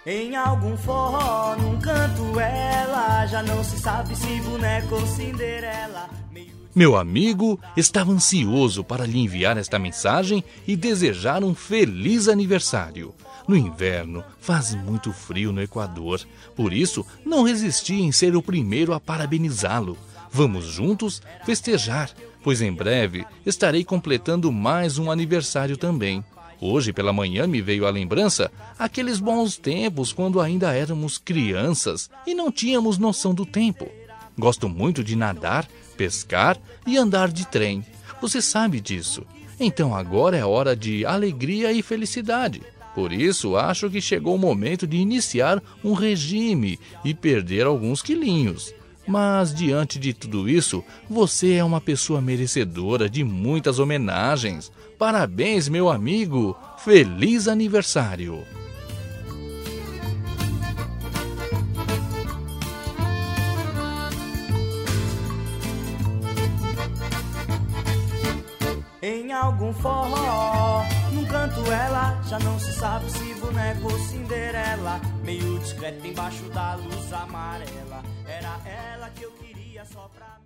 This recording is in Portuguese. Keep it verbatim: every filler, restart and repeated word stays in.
Em algum forró, num canto ela, já não se sabe se boneco ou Cinderela. Meu amigo estava ansioso para lhe enviar esta mensagem e desejar um feliz aniversário. No inverno faz muito frio no Equador, por isso não resisti em ser o primeiro a parabenizá-lo. Vamos juntos festejar, pois em breve estarei completando mais um aniversário também. Hoje pela manhã me veio à lembrança aqueles bons tempos quando ainda éramos crianças e não tínhamos noção do tempo. Gosto muito de nadar, pescar e andar de trem. Você sabe disso. Então agora é hora de alegria e felicidade. Por isso acho que chegou o momento de iniciar um regime e perder alguns quilinhos. Mas diante de tudo isso, você é uma pessoa merecedora de muitas homenagens. Parabéns, meu amigo! Feliz aniversário! Em algum forró, num canto ela, já não se sabe se boneco ou Cinderela. Meio discreta embaixo da luz amarela, era ela que eu queria só pra mim.